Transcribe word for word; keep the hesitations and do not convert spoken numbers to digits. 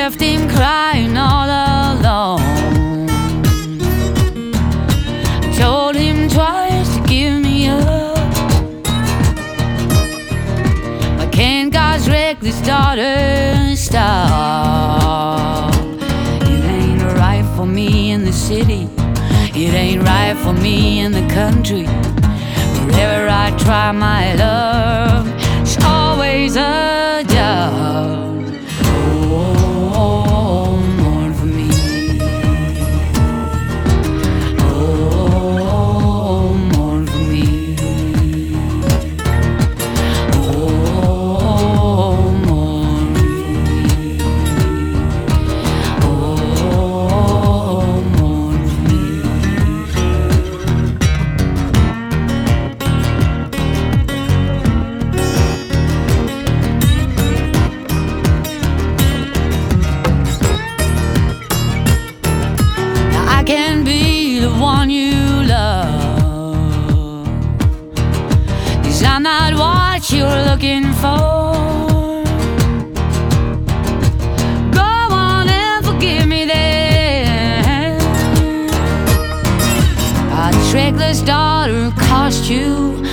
left him crying all alone. I told him twice to give me up, but can't God's reckless daughter stop? It ain't right for me in the city, it ain't right for me in the country. Wherever I try my love, it's always a job. Oh, mourn for me. Oh, mourn for me. Oh, mourn for me. Oh, mourn for me. I can be the one you love, 'cause I'm not what you're looking for. Go on and forgive me then. A trickless daughter cost you